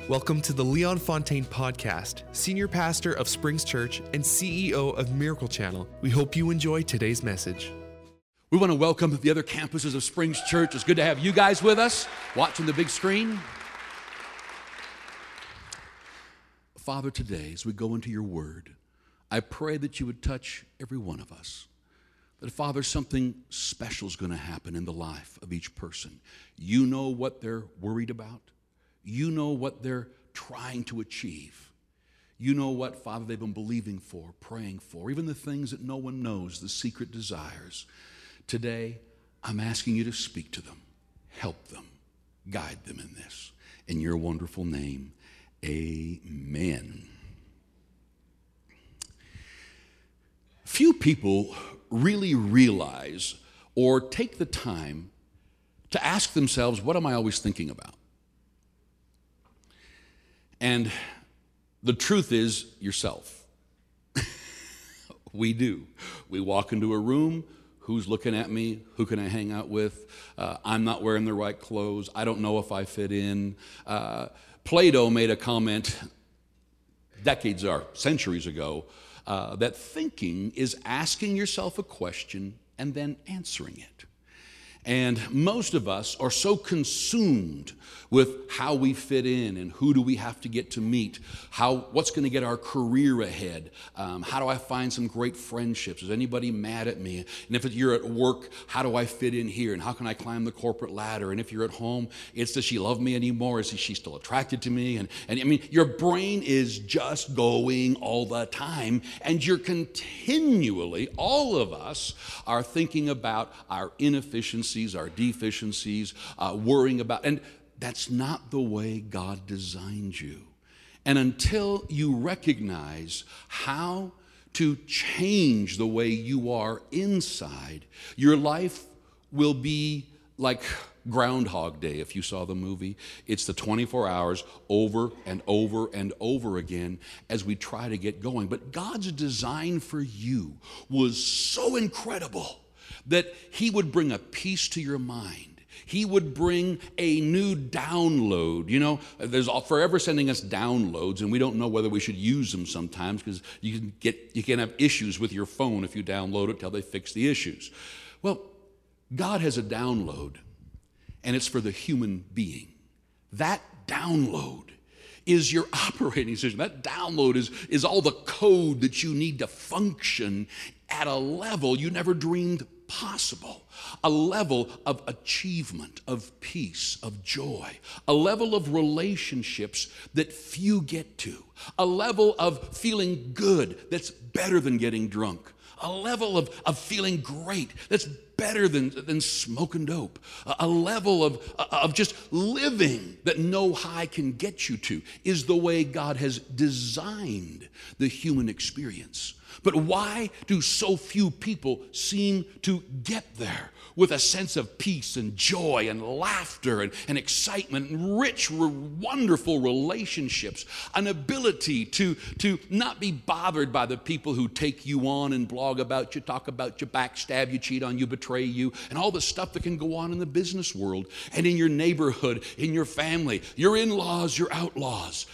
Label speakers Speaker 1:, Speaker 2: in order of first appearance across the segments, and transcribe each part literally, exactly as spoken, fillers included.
Speaker 1: Welcome to the Leon Fontaine Podcast, Senior Pastor of Springs Church and C E O of Miracle Channel. We hope you enjoy today's message.
Speaker 2: We want to welcome the other campuses of Springs Church. It's good to have you guys with us, watching the big screen. Father, today, as we go into your word, I pray that you would touch every one of us. That, Father, something special is going to happen in the life of each person. You know what they're worried about. You know what they're trying to achieve. You know what, Father, they've been believing for, praying for, even the things that no one knows, the secret desires. Today, I'm asking you to speak to them, help them, guide them in this. In your wonderful name, amen. Few people really realize or take the time to ask themselves, what am I always thinking about? And the truth is yourself. We do. We walk into a room, who's looking at me? Who can I hang out with? Uh, I'm not wearing the right clothes. I don't know if I fit in. Uh, Plato made a comment decades or centuries ago uh, that thinking is asking yourself a question and then answering it. And most of us are so consumed with how we fit in and who do we have to get to meet, how what's going to get our career ahead, um, how do I find some great friendships, is anybody mad at me, and if you're at work, how do I fit in here, and how can I climb the corporate ladder, and if you're at home, it's does she love me anymore, is she still attracted to me, and, and I mean, your brain is just going all the time, and you're continually, all of us are thinking about our inefficiencies, our deficiencies, uh, worrying about, and that's not the way God designed you. And until you recognize how to change the way you are inside, your life will be like Groundhog Day, if you saw the movie. It's the twenty-four hours over and over and over again as we try to get going. But God's design for you was so incredible that He would bring a peace to your mind. He would bring a new download. You know, there's all, forever sending us downloads, and we don't know whether we should use them sometimes because you can get you can have issues with your phone if you download it till they fix the issues. Well, God has a download, and it's for the human being. That download is your operating system. That download is, is all the code that you need to function at a level you never dreamed possible, a level of achievement, of peace, of joy, a level of relationships that few get to, a level of feeling good that's better than getting drunk, a level of, of feeling great that's better than, than smoking dope, a, a level of, of just living that no high can get you to is the way God has designed the human experience. But why do so few people seem to get there with a sense of peace and joy and laughter and, and excitement and rich, wonderful relationships, an ability to, to not be bothered by the people who take you on and blog about you, talk about you, backstab you, cheat on you, betray you, and all the stuff that can go on in the business world and in your neighborhood, in your family, your in-laws, your outlaws.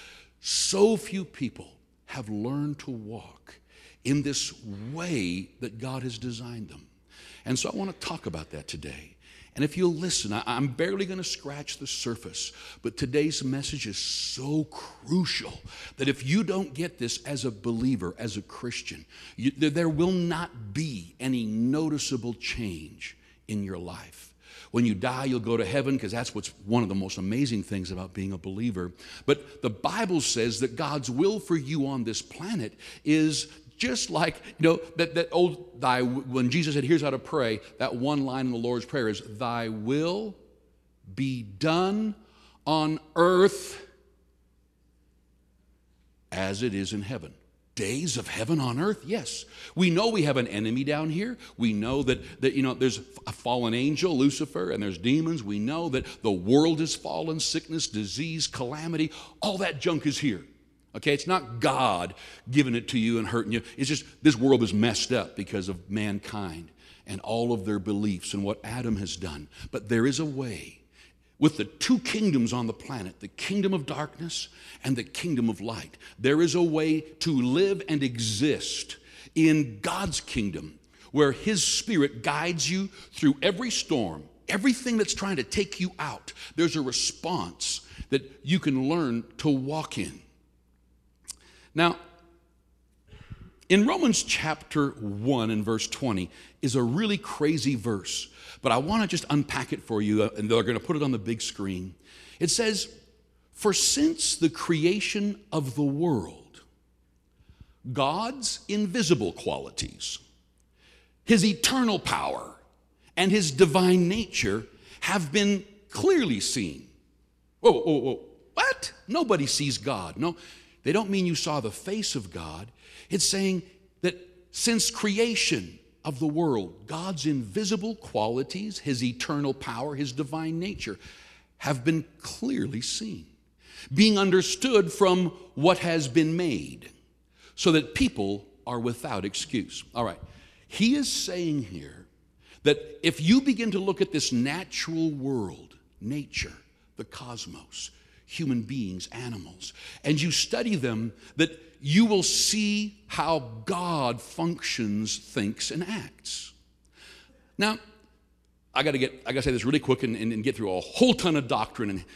Speaker 2: So few people have learned to walk in this way that God has designed them. And so I want to talk about that today. And if you'll listen, I, I'm barely going to scratch the surface, but today's message is so crucial that if you don't get this as a believer, as a Christian, you, there will not be any noticeable change in your life. When you die, you'll go to heaven because that's what's one of the most amazing things about being a believer. But the Bible says that God's will for you on this planet is just like, you know, that, that old, thy, when Jesus said, here's how to pray, that one line in the Lord's Prayer is, thy will be done on earth as it is in heaven. Days of heaven on earth? Yes. We know we have an enemy down here. We know that, that you know, there's a fallen angel, Lucifer, and there's demons. We know that the world is fallen, sickness, disease, calamity, all that junk is here. Okay, it's not God giving it to you and hurting you. It's just this world is messed up because of mankind and all of their beliefs and what Adam has done. But there is a way with the two kingdoms on the planet, the kingdom of darkness and the kingdom of light. There is a way to live and exist in God's kingdom where His Spirit guides you through every storm, everything that's trying to take you out. There's a response that you can learn to walk in. Now, in Romans chapter one and verse twenty is a really crazy verse, but I want to just unpack it for you, and they're going to put it on the big screen. It says, "For since the creation of the world, God's invisible qualities, His eternal power, and His divine nature have been clearly seen." Whoa, whoa, whoa, what? Nobody sees God. No, they don't mean you saw the face of God. It's saying that since creation of the world, God's invisible qualities, His eternal power, His divine nature have been clearly seen, being understood from what has been made, so that people are without excuse. All right, he is saying here that if you begin to look at this natural world, nature, the cosmos, human beings, animals, and you study them, that you will see how God functions, thinks, and acts. Now, I gotta get, I gotta say this really quick and, and, and get through a whole ton of doctrine. And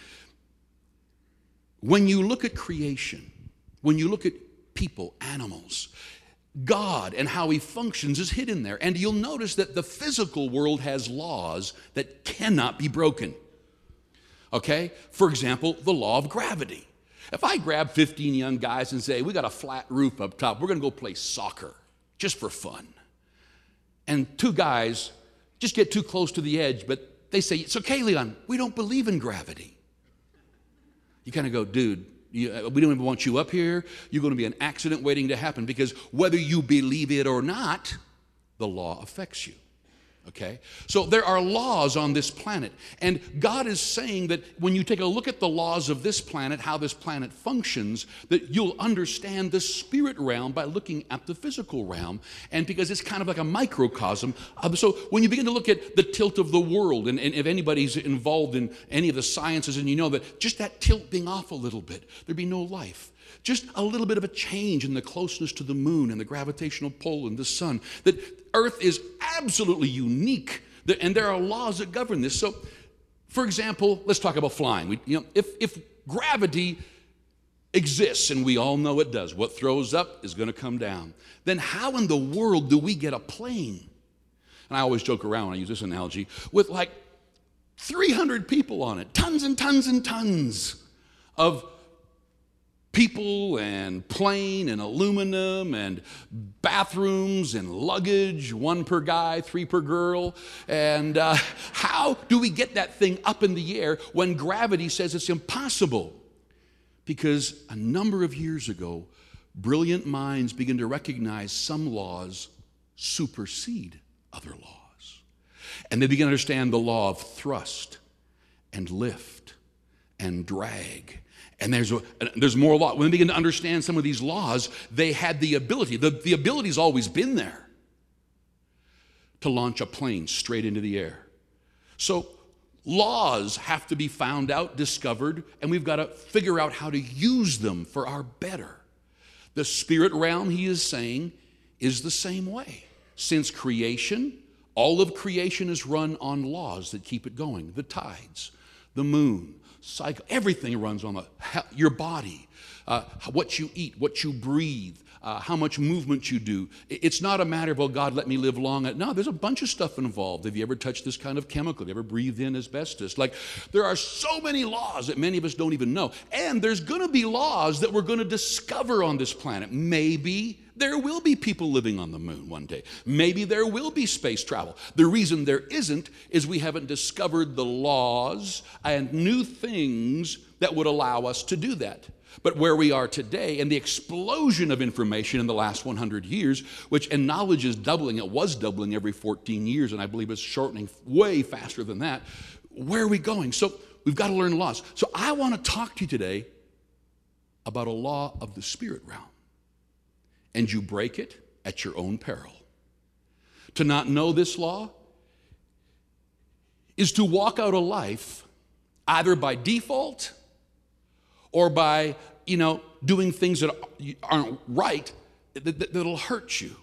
Speaker 2: when you look at creation, when you look at people, animals, God and how He functions is hidden there. And you'll notice that the physical world has laws that cannot be broken. Okay? For example, the law of gravity. If I grab fifteen young guys and say, we got a flat roof up top, we're going to go play soccer just for fun. And two guys just get too close to the edge, but they say, it's okay, Leon, we don't believe in gravity. You kind of go, dude, you, we don't even want you up here. You're going to be an accident waiting to happen, because whether you believe it or not, the law affects you. Okay? So there are laws on this planet, and God is saying that when you take a look at the laws of this planet, how this planet functions, that you'll understand the spirit realm by looking at the physical realm, and because it's kind of like a microcosm. Um, so when you begin to look at the tilt of the world, and, and if anybody's involved in any of the sciences, and you know that just that tilt being off a little bit, there'd be no life. Just a little bit of a change in the closeness to the moon and the gravitational pull and the sun. That Earth is absolutely unique, and there are laws that govern this. So, for example, let's talk about flying. We, you know, if, if gravity exists, and we all know it does, what throws up is going to come down, then how in the world do we get a plane? And I always joke around when I use this analogy, with like three hundred people on it, tons and tons and tons of people and plane and aluminum and bathrooms and luggage, one per guy, three per girl. And uh, how do we get that thing up in the air when gravity says it's impossible? Because a number of years ago, brilliant minds begin to recognize some laws supersede other laws. And they begin to understand the law of thrust and lift and drag. And there's, a, there's more law. When they begin to understand some of these laws, they had the ability, the, the ability's always been there, to launch a plane straight into the air. So laws have to be found out, discovered, and we've got to figure out how to use them for our better. The spirit realm, he is saying, is the same way. Since creation, all of creation is run on laws that keep it going. The tides, the moon, cycle, everything runs on the, your body, uh, what you eat, what you breathe, uh, how much movement you do. It's not a matter of, oh, God, let me live long. No, there's a bunch of stuff involved. Have you ever touched this kind of chemical? Have you ever breathed in asbestos? Like, there are so many laws that many of us don't even know. And there's going to be laws that we're going to discover on this planet. Maybe there will be people living on the moon one day. Maybe there will be space travel. The reason there isn't is we haven't discovered the laws and new things that would allow us to do that. But where we are today, and the explosion of information in the last one hundred years, which, and knowledge is doubling, it was doubling every fourteen years, and I believe it's shortening way faster than that. Where are we going? So we've got to learn laws. So I want to talk to you today about a law of the spirit realm. And you break it at your own peril. To not know this law is to walk out a life either by default or by, you know, doing things that aren't right, that, that, that'll hurt you.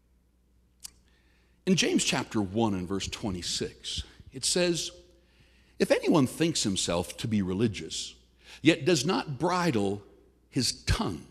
Speaker 2: In James chapter one and verse twenty-six, it says, if anyone thinks himself to be religious, yet does not bridle his tongue,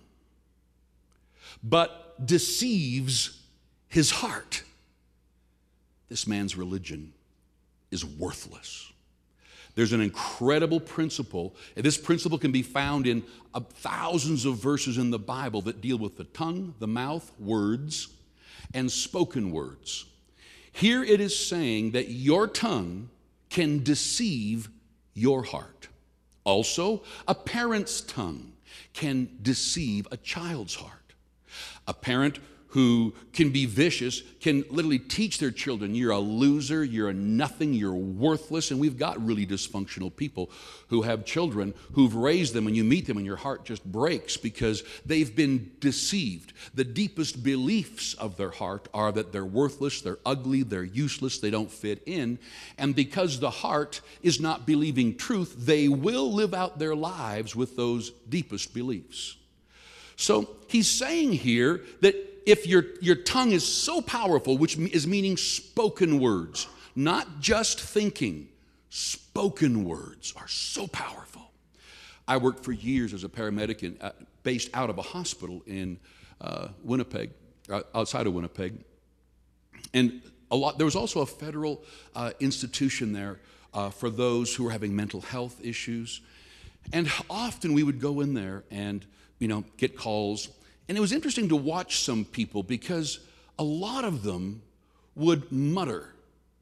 Speaker 2: but deceives his heart, this man's religion is worthless. There's an incredible principle, and this principle can be found in uh, thousands of verses in the Bible that deal with the tongue, the mouth, words, and spoken words. Here it is saying that your tongue can deceive your heart. Also, a parent's tongue can deceive a child's heart. A parent who can be vicious can literally teach their children, you're a loser, you're a nothing, you're worthless. And we've got really dysfunctional people who have children who've raised them, and you meet them and your heart just breaks because they've been deceived. The deepest beliefs of their heart are that they're worthless, they're ugly, they're useless, they don't fit in. And because the heart is not believing truth, they will live out their lives with those deepest beliefs. So he's saying here that if your, your tongue is so powerful, which is meaning spoken words, not just thinking, spoken words are so powerful. I worked for years as a paramedic in, uh, based out of a hospital in uh, Winnipeg, uh, outside of Winnipeg. And a lot. There was also a federal uh, institution there uh, for those who were having mental health issues. And often we would go in there and, you know, get calls. And it was interesting to watch some people because a lot of them would mutter.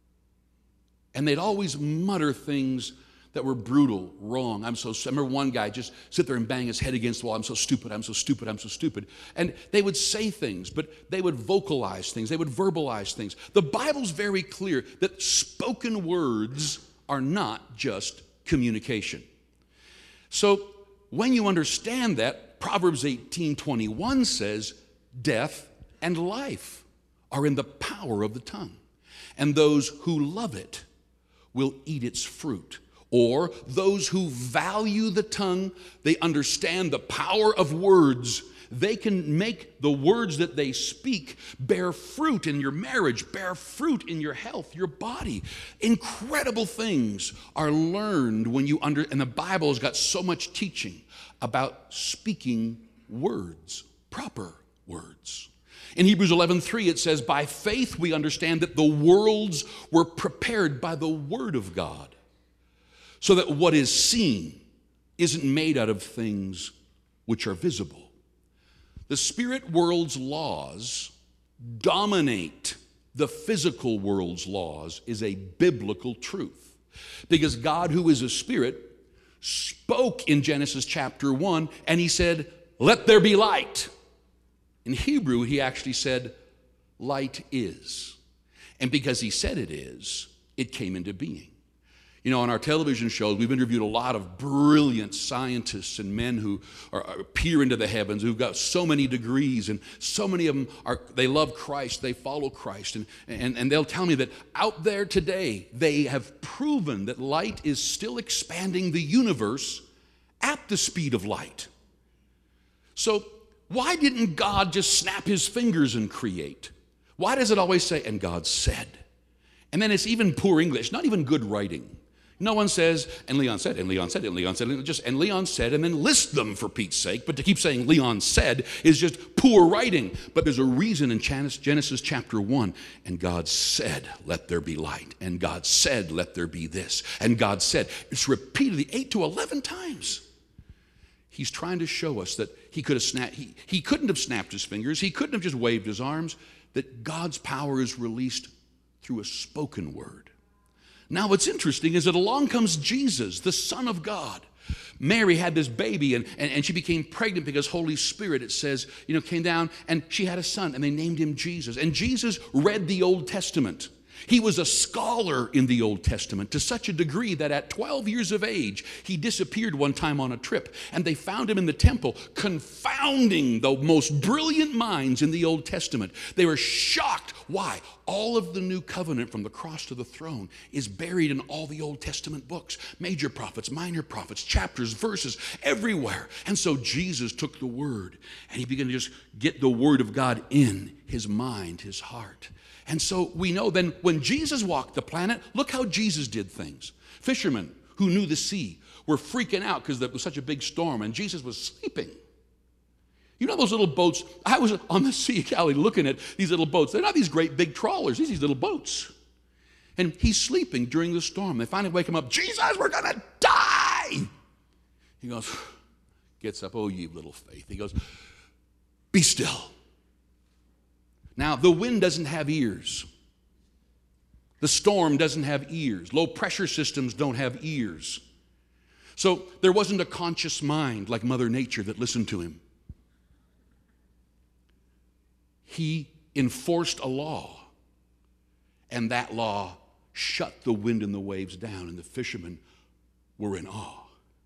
Speaker 2: And they'd always mutter things that were brutal, wrong. I'm so, I remember one guy just sit there and bang his head against the wall. I'm so stupid, I'm so stupid, I'm so stupid. And they would say things, but they would vocalize things. They would verbalize things. The Bible's very clear that spoken words are not just communication. So when you understand that, Proverbs eighteen twenty-one says, death and life are in the power of the tongue, and those who love it will eat its fruit. Or those who value the tongue, they understand the power of words. They can make the words that they speak bear fruit in your marriage, bear fruit in your health, your body. Incredible things are learned when you under, and the Bible has got so much teaching about speaking words, proper words. In Hebrews eleven three, it says, by faith we understand that the worlds were prepared by the word of God, so that what is seen isn't made out of things which are visible. The spirit world's laws dominate the physical world's laws is a biblical truth. Because God, who is a spirit, spoke in Genesis chapter one, and he said, let there be light. In Hebrew, he actually said, light is. And because he said it is, it came into being. You know, on our television shows, we've interviewed a lot of brilliant scientists and men who are, are peer into the heavens, who've got so many degrees, and so many of them are, they love Christ, they follow Christ, and, and, and they'll tell me that out there today, they have proven that light is still expanding the universe at the speed of light. So why didn't God just snap his fingers and create? Why does it always say, and God said? And then it's even poor English, not even good writing. No one says, and Leon said, and Leon said, and Leon said, and just, and Leon said, and then list them for Pete's sake. But to keep saying Leon said is just poor writing. But there's a reason in Genesis chapter one, and God said, let there be light. And God said, let there be this. And God said, it's repeatedly eight to eleven times. He's trying to show us that he could have snapped, he, he couldn't have snapped his fingers. He couldn't have just waved his arms. That God's power is released through a spoken word. Now, what's interesting is that along comes Jesus, the Son of God. Mary had this baby, and, and, and she became pregnant because Holy Spirit, it says, you know, came down, and she had a son, and they named him Jesus. And Jesus read the Old Testament. He was a scholar in the Old Testament to such a degree that at twelve years of age, he disappeared one time on a trip, and they found him in the temple, confounding the most brilliant minds in the Old Testament. They were shocked. Why? All of the new covenant from the cross to the throne is buried in all the Old Testament books. Major prophets, minor prophets, chapters, verses, everywhere. And so Jesus took the word, and he began to just get the word of God in his mind, his heart. And so we know then when Jesus walked the planet, look how Jesus did things. Fishermen who knew the sea were freaking out because there was such a big storm, and Jesus was sleeping. You know those little boats? I was on the Sea of Galilee looking at these little boats. They're not these great big trawlers. These are these little boats. And he's sleeping during the storm. They finally wake him up. Jesus, we're going to die. He goes, gets up, oh, ye of little faith. He goes, be still. Now, the wind doesn't have ears. The storm doesn't have ears. Low pressure systems don't have ears. So there wasn't a conscious mind like Mother Nature that listened to him. He enforced a law, and that law shut the wind and the waves down, and the fishermen were in awe.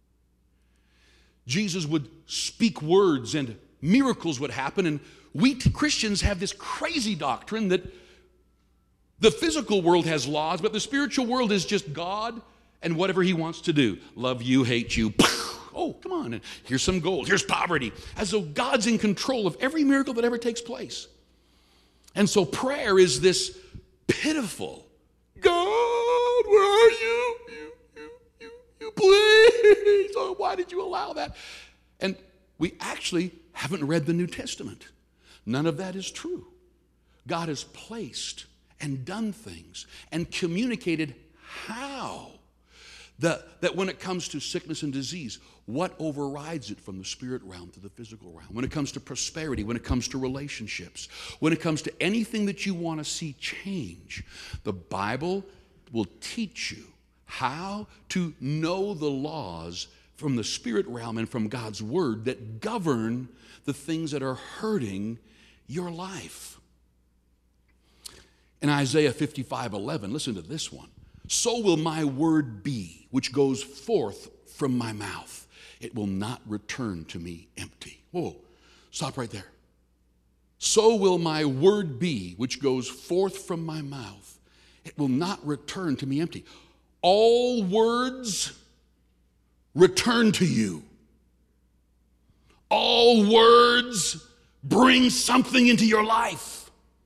Speaker 2: Jesus would speak words, and miracles would happen, and we Christians have this crazy doctrine that the physical world has laws, but the spiritual world is just God and whatever he wants to do. Love you, hate you. Oh, come on. And here's some gold. Here's poverty. As though God's in control of every miracle that ever takes place. And so prayer is this pitiful, God, where are you? You, you, you, you, please. Oh, why did you allow that? And we actually haven't read the New Testament. None of that is true. God has placed and done things and communicated how. That, that when it comes to sickness and disease, what overrides it from the spirit realm to the physical realm? When it comes to prosperity, when it comes to relationships, when it comes to anything that you want to see change, the Bible will teach you how to know the laws from the spirit realm and from God's word that govern the things that are hurting your life. In Isaiah fifty-five eleven, listen to this one. So will my word be, which goes forth from my mouth. It will not return to me empty. Whoa, stop right there. So will my word be, which goes forth from my mouth. It will not return to me empty. All words return to you. All words bring something into your life.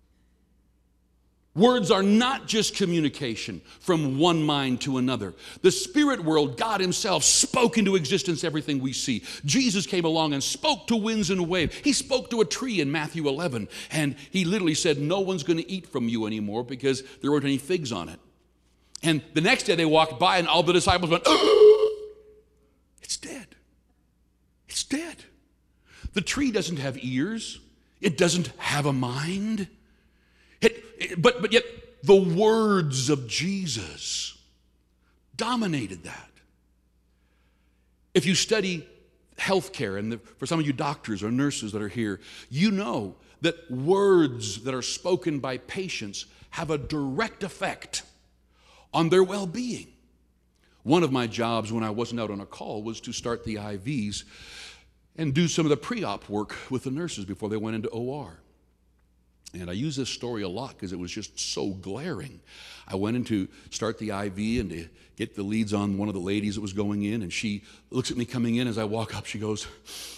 Speaker 2: Words are not just communication from one mind to another. The spirit world, God himself spoke into existence everything we see. Jesus came along and spoke to winds and waves. He spoke to a tree in Matthew eleven, and he literally said, no one's going to eat from you anymore because there weren't any figs on it. And the next day they walked by, and all the disciples went, oh, it's dead. It's dead. The tree doesn't have ears. It doesn't have a mind. It, it, but, but yet the words of Jesus dominated that. If you study healthcare, and the, for some of you doctors or nurses that are here, you know that words that are spoken by patients have a direct effect on their well-being. One of my jobs when I wasn't out on a call was to start the I Vs and do some of the pre-op work with the nurses before they went into O R. And I use this story a lot because it was just so glaring. I went in to start the I V and to get the leads on one of the ladies that was going in, and she looks at me coming in. As I walk up, she goes,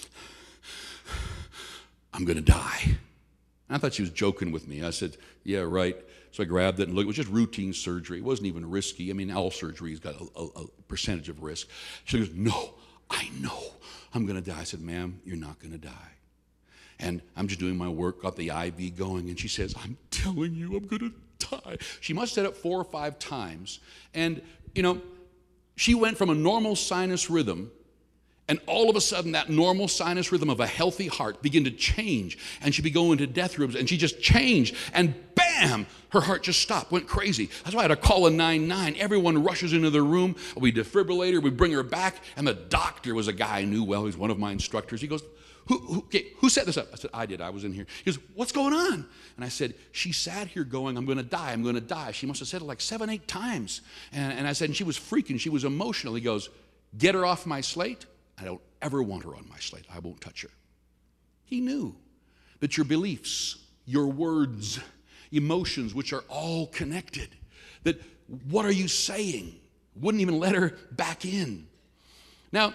Speaker 2: I'm going to die. And I thought she was joking with me. I said, yeah, right. So I grabbed it and looked. It was just routine surgery. It wasn't even risky. I mean, all surgery's got a, a, a percentage of risk. She goes, no, I know I'm going to die. I said, ma'am, you're not going to die. And I'm just doing my work, got the I V going, and she says, I'm telling you, I'm going to die. She must have said it four or five times. And, you know, she went from a normal sinus rhythm, and all of a sudden that normal sinus rhythm of a healthy heart began to change, and she'd be going to death rooms, and she just changed, and bam! bam, her heart just stopped, went crazy. That's why I had to call a nine one one. Everyone rushes into the room. We defibrillate her, we bring her back, and the doctor was a guy I knew well. He's one of my instructors. He goes, who, who, okay, who set this up? I said, I did. I was in here. He goes, what's going on? And I said, she sat here going, I'm going to die. I'm going to die. She must have said it like seven, eight times. And, and I said, and she was freaking. She was emotional. He goes, get her off my slate. I don't ever want her on my slate. I won't touch her. He knew that your beliefs, your words, emotions, which are all connected, that what are you saying? Wouldn't even let her back in. Now,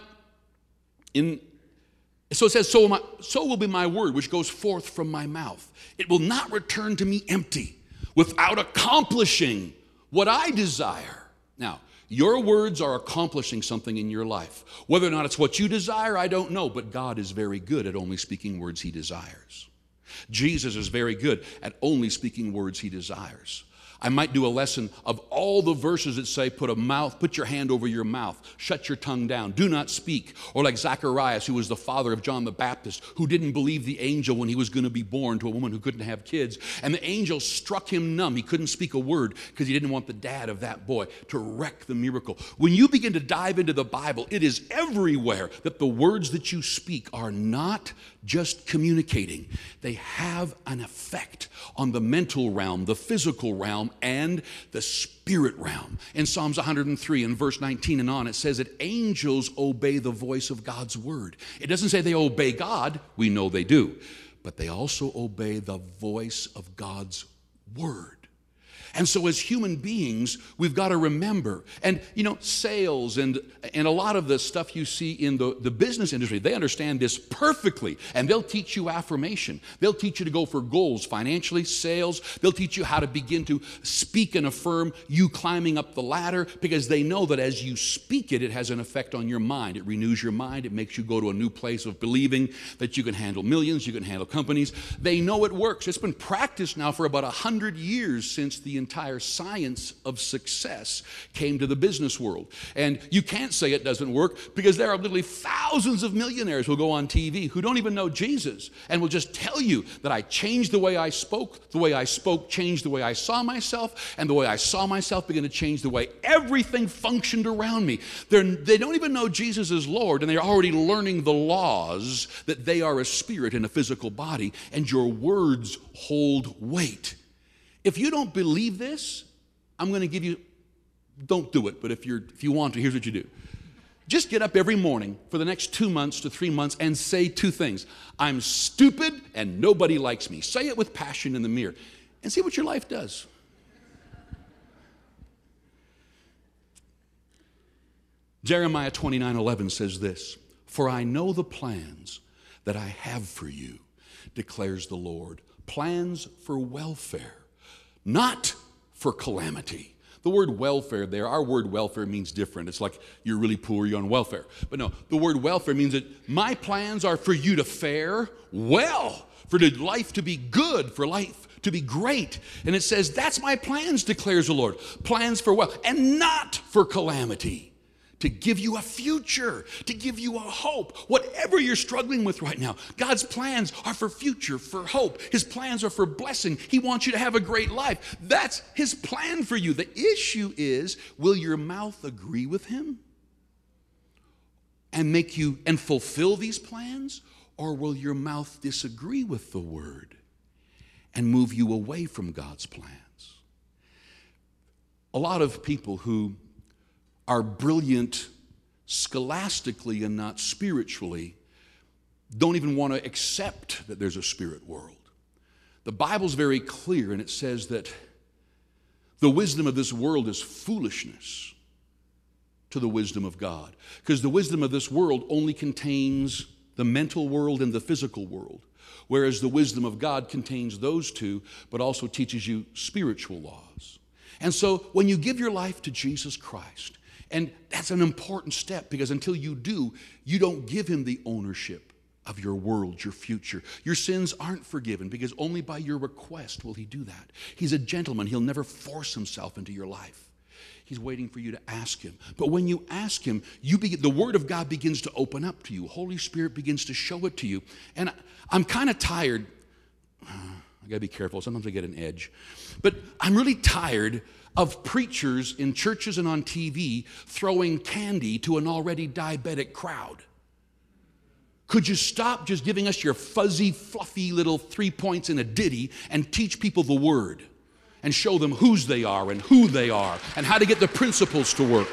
Speaker 2: in so it says, so, my, so will be my word which goes forth from my mouth. It will not return to me empty, without accomplishing what I desire. Now, your words are accomplishing something in your life. Whether or not it's what you desire, I don't know, but God is very good at only speaking words he desires. Jesus is very good at only speaking words he desires. I might do a lesson of all the verses that say, put a mouth, put your hand over your mouth, shut your tongue down, do not speak. Or like Zacharias, who was the father of John the Baptist, who didn't believe the angel when he was going to be born to a woman who couldn't have kids. And the angel struck him numb. He couldn't speak a word because he didn't want the dad of that boy to wreck the miracle. When you begin to dive into the Bible, it is everywhere that the words that you speak are not just communicating. They have an effect on the mental realm, the physical realm, and the spirit realm. In Psalms one hundred three, in verse nineteen and on, it says that angels obey the voice of God's word. It doesn't say they obey God. We know they do. But they also obey the voice of God's word. And so as human beings, we've got to remember, and you know, sales and, and a lot of the stuff you see in the, the business industry, they understand this perfectly, and they'll teach you affirmation. They'll teach you to go for goals financially, sales. They'll teach you how to begin to speak and affirm you climbing up the ladder, because they know that as you speak it, it has an effect on your mind. It renews your mind. It makes you go to a new place of believing that you can handle millions, you can handle companies. They know it works. It's been practiced now for about a hundred years since the entire science of success came to the business world. And you can't say it doesn't work, because there are literally thousands of millionaires who go on T V who don't even know Jesus and will just tell you that I changed the way I spoke, the way I spoke changed the way I saw myself, and the way I saw myself began to change the way everything functioned around me. They're, they don't even know Jesus is Lord, and they're already learning the laws that they are a spirit in a physical body, and your words hold weight. If you don't believe this, I'm going to give you, don't do it, but if you're if you want to, here's what you do. Just get up every morning for the next two months to three months and say two things. I'm stupid and nobody likes me. Say it with passion in the mirror and see what your life does. Jeremiah twenty-nine eleven says this, for I know the plans that I have for you, declares the Lord, plans for welfare, not for calamity. The word welfare there, our word welfare means different. It's like you're really poor, you're on welfare. But no, the word welfare means that my plans are for you to fare well, for the life to be good, for life to be great. And it says, that's my plans, declares the Lord. Plans for wealth and not for calamity. To give you a future, to give you a hope. Whatever you're struggling with right now, God's plans are for future, for hope. His plans are for blessing. He wants you to have a great life. That's his plan for you. The issue is, will your mouth agree with him and make you and fulfill these plans? Or will your mouth disagree with the word and move you away from God's plans? A lot of people who are brilliant scholastically and not spiritually don't even want to accept that there's a spirit world. The Bible's very clear, and it says that the wisdom of this world is foolishness to the wisdom of God, because the wisdom of this world only contains the mental world and the physical world, whereas the wisdom of God contains those two, but also teaches you spiritual laws. And so when you give your life to Jesus Christ, and that's an important step, because until you do, you don't give him the ownership of your world, your future. Your sins aren't forgiven, because only by your request will he do that. He's a gentleman. He'll never force himself into your life. He's waiting for you to ask him. But when you ask him, you begin, the Word of God begins to open up to you. Holy Spirit begins to show it to you. And I'm kind of tired. I got to be careful. Sometimes I get an edge. But I'm really tired of preachers in churches and on T V throwing candy to an already diabetic crowd. Could you stop just giving us your fuzzy, fluffy little three points in a ditty and teach people the word and show them whose they are and who they are and how to get the principles to work?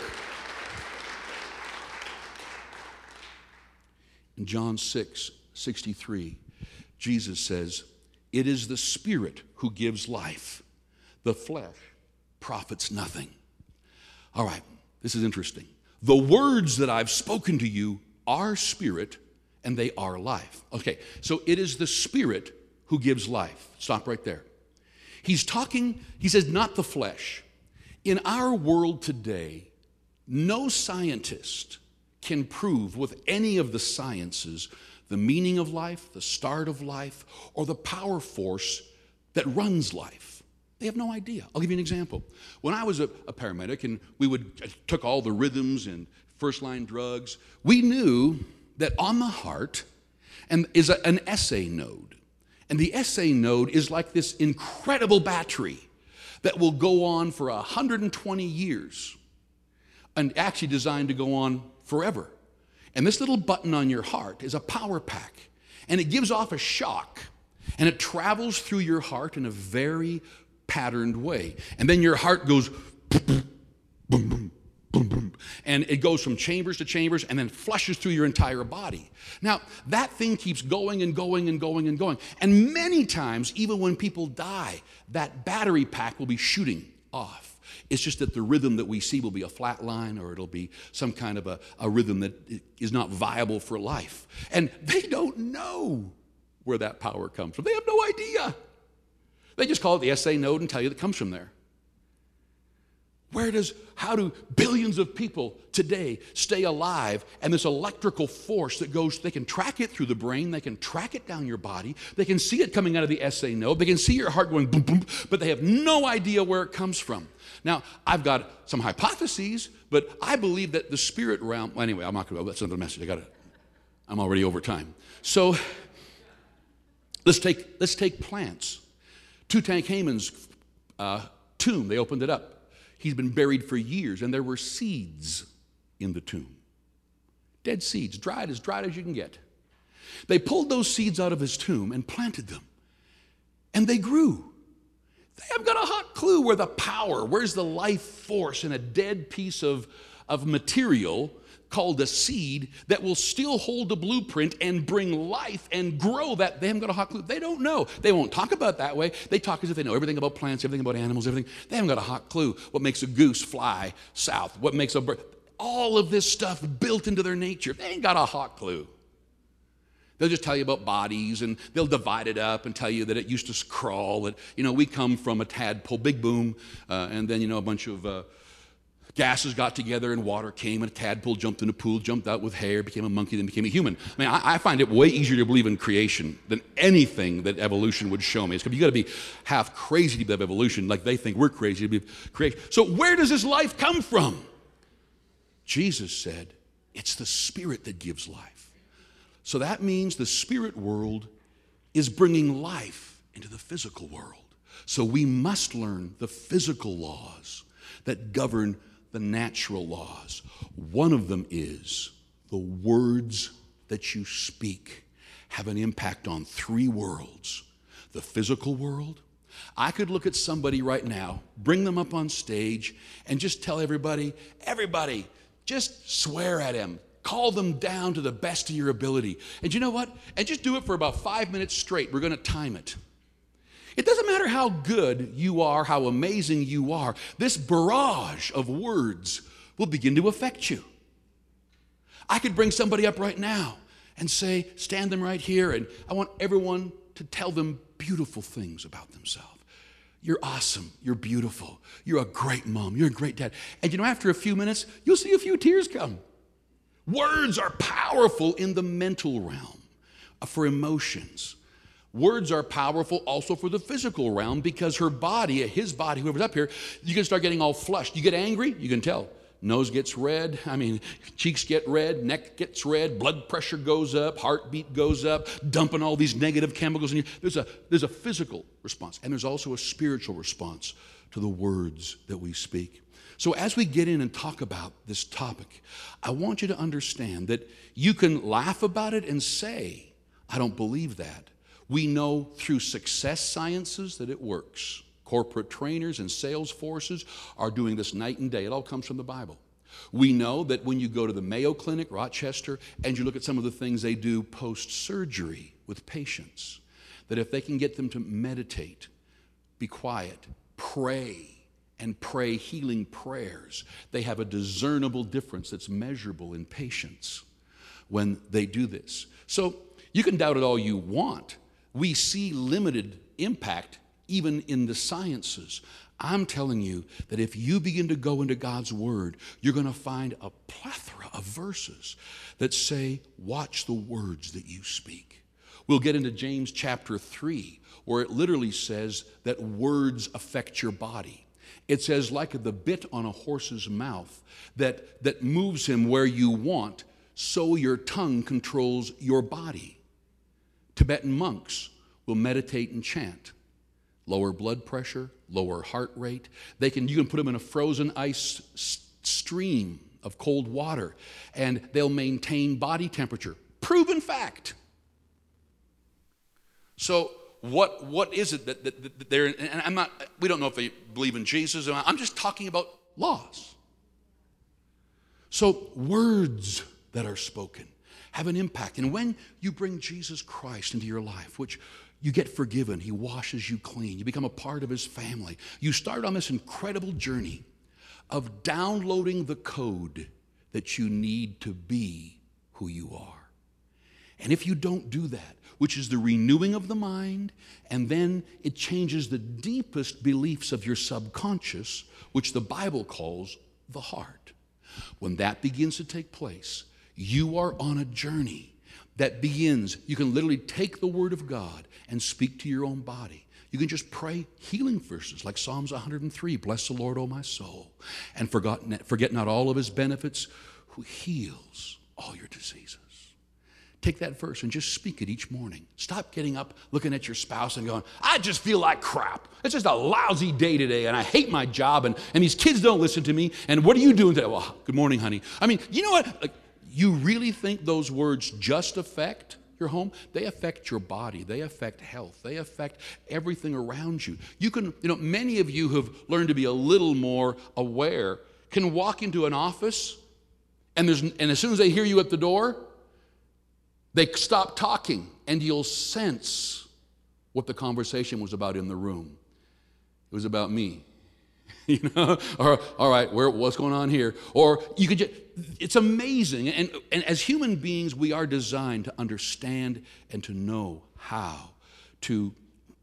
Speaker 2: In John six sixty-three, Jesus says, "It is the Spirit who gives life. The flesh profits nothing." All right, this is interesting. The words that I've spoken to you are spirit and they are life. Okay, so it is the Spirit who gives life. Stop right there. He's talking, he says, not the flesh. In our world today, no scientist can prove with any of the sciences the meaning of life, the start of life, or the power force that runs life. They have no idea. I'll give you an example. When I was a, a paramedic and we would took all the rhythms and first-line drugs, we knew that on the heart and is a, an S A node. And the S A node is like this incredible battery that will go on for one hundred twenty years and actually designed to go on forever. And this little button on your heart is a power pack, and it gives off a shock, and it travels through your heart in a very patterned way. And then your heart goes boom, boom, boom, boom, boom, boom, and it goes from chambers to chambers and then flushes through your entire body. Now, that thing keeps going and going and going and going. And many times, even when people die, that battery pack will be shooting off. It's just that the rhythm that we see will be a flat line, or it'll be some kind of a, a rhythm that is not viable for life. And they don't know where that power comes from. They have no idea. They just call it the S A node and tell you that it comes from there. Where does, how do billions of people today stay alive? And this electrical force that goes, they can track it through the brain, they can track it down your body, they can see it coming out of the S A node, they can see your heart going boom, boom, but they have no idea where it comes from. Now, I've got some hypotheses, but I believe that the spirit realm, well, anyway, I'm not going to, that's another message, I got it. I'm already over time. So, let's take, let's take plants. Tutankhamun's uh, tomb, they opened it up. He's been buried for years, and there were seeds in the tomb. Dead seeds, dried, as dried as you can get. They pulled those seeds out of his tomb and planted them, and they grew. They haven't got a hot clue where the power, where's the life force in a dead piece of, of material called a seed that will still hold the blueprint and bring life and grow that. They haven't got a hot clue. They don't know. They won't talk about it that way. They talk as if they know everything about plants, everything about animals, everything. They haven't got a hot clue. What makes a goose fly south? What makes a bird? All of this stuff built into their nature. They ain't got a hot clue. They'll just tell you about bodies, and they'll divide it up and tell you that it used to crawl, that, you know, we come from a tadpole, big boom, uh, and then, you know, a bunch of uh, gases got together and water came, and a tadpole jumped in a pool, jumped out with hair, became a monkey, then became a human. I mean, I, I find it way easier to believe in creation than anything that evolution would show me. It's, you got to be half crazy to believe evolution, like they think we're crazy to believe creation. So where does this life come from? Jesus said, it's the Spirit that gives life. So that means the spirit world is bringing life into the physical world. So we must learn the physical laws that govern the natural laws. One of them is the words that you speak have an impact on three worlds. The physical world. I could look at somebody right now, bring them up on stage, and just tell everybody, everybody, just swear at him. Call them down to the best of your ability. And you know what? And just do it for about five minutes straight. We're going to time it. It doesn't matter how good you are, how amazing you are. This barrage of words will begin to affect you. I could bring somebody up right now and say, stand them right here, and I want everyone to tell them beautiful things about themselves. You're awesome. You're beautiful. You're a great mom. You're a great dad. And you know, after a few minutes, you'll see a few tears come. Words are powerful in the mental realm for emotions. Words are powerful also for the physical realm, because her body, his body, whoever's up here, you can start getting all flushed. You get angry, you can tell. Nose gets red. I mean, cheeks get red, neck gets red, blood pressure goes up, heartbeat goes up, dumping all these negative chemicals in you. There's a, there's a physical response, and there's also a spiritual response to the words that we speak. So as we get in and talk about this topic, I want you to understand that you can laugh about it and say, I don't believe that. We know through success sciences that it works. Corporate trainers and sales forces are doing this night and day. It all comes from the Bible. We know that when you go to the Mayo Clinic, Rochester, and you look at some of the things they do post-surgery with patients, that if they can get them to meditate, be quiet, pray, and pray healing prayers, they have a discernible difference that's measurable in patients when they do this. So you can doubt it all you want. We see limited impact even in the sciences. I'm telling you that if you begin to go into God's Word, you're going to find a plethora of verses that say, watch the words that you speak. We'll get into James chapter three, where it literally says that words affect your body. It says, like the bit on a horse's mouth that, that moves him where you want, so your tongue controls your body. Tibetan monks will meditate and chant. Lower blood pressure, lower heart rate. They can, you can put them in a frozen ice s- stream of cold water, and they'll maintain body temperature. Proven fact. So what what is it that, that, that they're, and I'm not, we don't know if they believe in Jesus. I'm just talking about laws. So words that are spoken have an impact. And when you bring Jesus Christ into your life, which you get forgiven, he washes you clean, you become a part of his family, you start on this incredible journey of downloading the code that you need to be who you are. And if you don't do that, which is the renewing of the mind, and then it changes the deepest beliefs of your subconscious, which the Bible calls the heart. When that begins to take place, you are on a journey that begins, you can literally take the Word of God and speak to your own body. You can just pray healing verses like Psalms one hundred three, bless the Lord, O my soul, and forget, forget not all of his benefits, who heals all your diseases. Take that verse and just speak it each morning. Stop getting up, looking at your spouse and going, I just feel like crap. It's just a lousy day today, and I hate my job, and, and these kids don't listen to me, and what are you doing today? Well, good morning, honey. I mean, you know what? Like, you really think those words just affect your home? They affect your body. They affect health. They affect everything around you. You can, you know, many of you who've learned to be a little more aware can walk into an office, and there's, and as soon as they hear you at the door, they stop talking, and you'll sense what the conversation was about in the room. It was about me. You know, or all right, where, what's going on here? Or you could just, it's amazing. And, and as human beings, we are designed to understand and to know how to,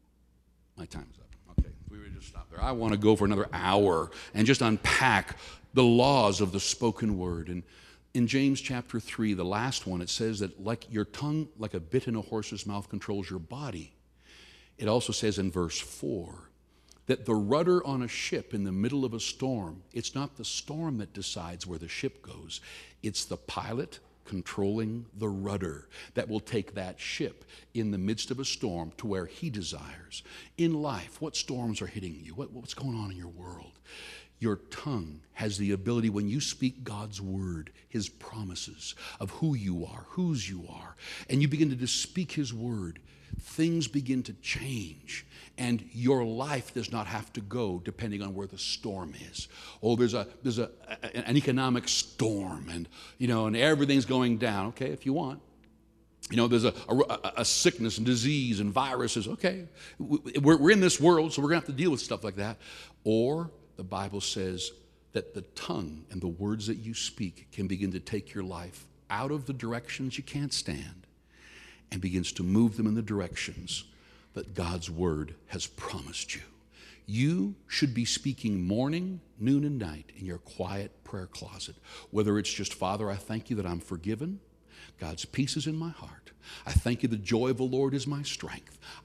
Speaker 2: my time's up. Okay, we would just stop there. I want to go for another hour and just unpack the laws of the spoken word. And in James chapter three, the last one, it says that like your tongue, like a bit in a horse's mouth, controls your body. It also says in verse four, that the rudder on a ship in the middle of a storm, it's not the storm that decides where the ship goes. It's the pilot controlling the rudder that will take that ship in the midst of a storm to where he desires. In life, what storms are hitting you? What, what's going on in your world? Your tongue has the ability, when you speak God's word, his promises of who you are, whose you are, and you begin to just speak his word, things begin to change, and your life does not have to go depending on where the storm is. Oh, there's a there's a, a an economic storm, and you know, and everything's going down. Okay, if you want, you know, there's a a, a sickness and disease and viruses. Okay, we're we're in this world, so we're gonna have to deal with stuff like that. Or the Bible says that the tongue and the words that you speak can begin to take your life out of the directions you can't stand, and begins to move them in the directions that God's word has promised you. You should be speaking morning, noon, and night in your quiet prayer closet. Whether it's just, Father, I thank you that I'm forgiven. God's peace is in my heart. I thank you the joy of the Lord is my strength. I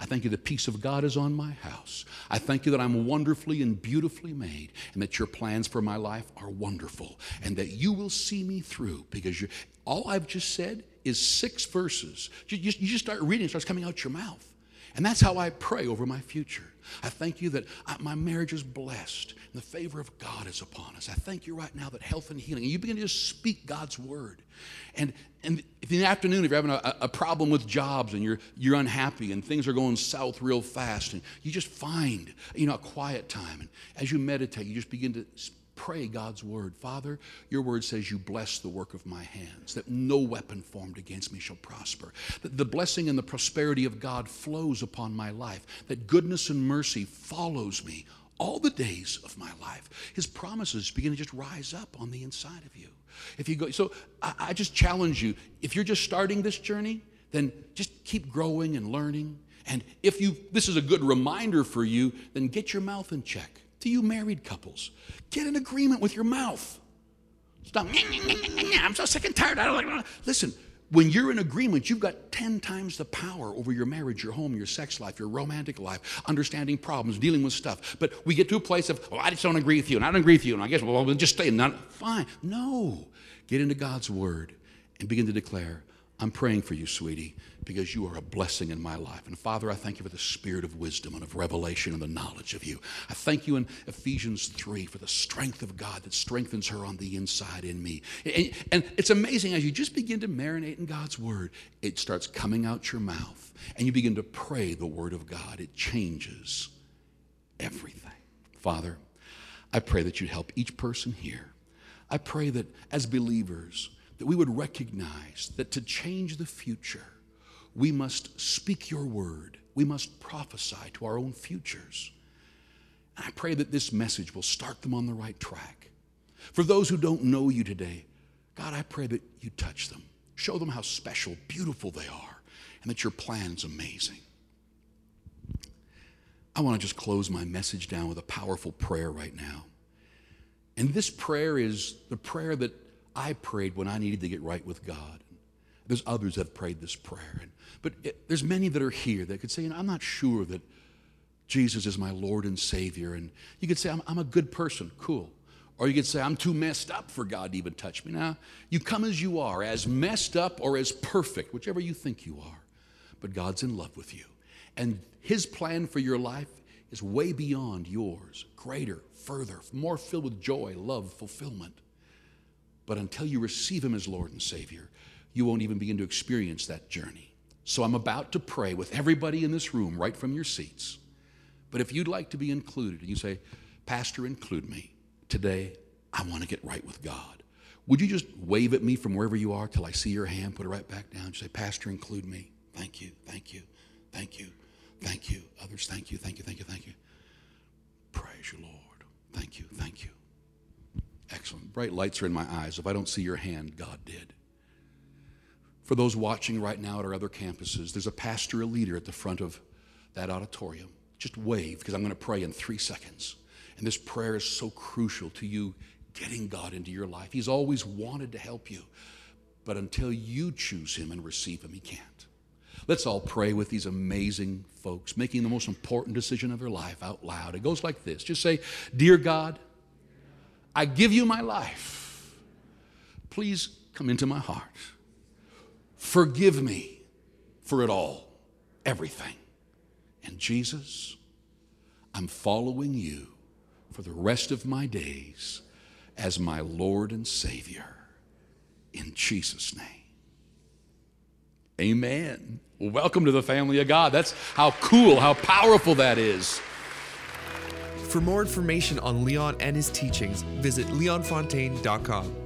Speaker 2: I thank you the peace of God is on my house. I thank you that I'm wonderfully and beautifully made, and that your plans for my life are wonderful, and that you will see me through, because you're, all I've just said is six verses. You, you, you just start reading, it starts coming out your mouth. And that's how I pray over my future. I thank you that I, my marriage is blessed and the favor of God is upon us. I thank you right now that health and healing, and you begin to just speak God's word. And, and if in the afternoon, if you're having a, a problem with jobs and you're, you're unhappy and things are going south real fast, and you just find, you know, a quiet time. And as you meditate, you just begin to pray God's word. Father, your word says you bless the work of my hands, that no weapon formed against me shall prosper. That the blessing and the prosperity of God flows upon my life. That goodness and mercy follows me all the days of my life. His promises begin to just rise up on the inside of you. If you go, so I, I just challenge you, if you're just starting this journey, then just keep growing and learning. And if you, this is a good reminder for you, then get your mouth in check. To you married couples, get an agreement with your mouth. Stop. I'm so sick and tired. I don't like. Listen, when you're in agreement, you've got ten times the power over your marriage, your home, your sex life, your romantic life, understanding problems, dealing with stuff. But we get to a place of, oh, I just don't agree with you, and I don't agree with you, and I guess, well, we'll just stay. Not, fine. No. Get into God's word and begin to declare, I'm praying for you, sweetie, because you are a blessing in my life. And Father, I thank you for the spirit of wisdom and of revelation and the knowledge of you. I thank you in Ephesians three for the strength of God that strengthens her on the inside in me. And, and it's amazing, as you just begin to marinate in God's word, it starts coming out your mouth, and you begin to pray the word of God. It changes everything. Father, I pray that you'd help each person here. I pray that as believers, that we would recognize that to change the future, we must speak your word. We must prophesy to our own futures. And I pray that this message will start them on the right track. For those who don't know you today, God, I pray that you touch them. Show them how special, beautiful they are, and that your plan is amazing. I want to just close my message down with a powerful prayer right now. And this prayer is the prayer that I prayed when I needed to get right with God. There's others that have prayed this prayer. But it, there's many that are here that could say, you know, I'm not sure that Jesus is my Lord and Savior. And you could say, I'm, I'm a good person. Cool. Or you could say, I'm too messed up for God to even touch me. Now, you come as you are, as messed up or as perfect, whichever you think you are. But God's in love with you. And his plan for your life is way beyond yours. Greater, further, more filled with joy, love, fulfillment. But until you receive him as Lord and Savior, you won't even begin to experience that journey. So I'm about to pray with everybody in this room right from your seats. But if you'd like to be included, and you say, Pastor, include me. Today, I want to get right with God. Would you just wave at me from wherever you are till I see your hand, put it right back down. Just say, Pastor, include me. Thank you, thank you, thank you, thank you. Others, thank you, thank you, thank you, thank you. Praise you, Lord. Thank you, thank you. Excellent. Bright lights are in my eyes. If I don't see your hand, God did. For those watching right now at our other campuses, there's a pastor, a leader at the front of that auditorium. Just wave, because I'm going to pray in three seconds. And this prayer is so crucial to you getting God into your life. He's always wanted to help you. But until you choose him and receive him, he can't. Let's all pray with these amazing folks, making the most important decision of their life out loud. It goes like this. Just say, Dear God, I give you my life. Please come into my heart. Forgive me for it all, everything. And Jesus, I'm following you for the rest of my days as my Lord and Savior. In Jesus' name. Amen. Well, welcome to the family of God. That's how cool, how powerful that is.
Speaker 1: For more information on Leon and his teachings, visit leon fontaine dot com.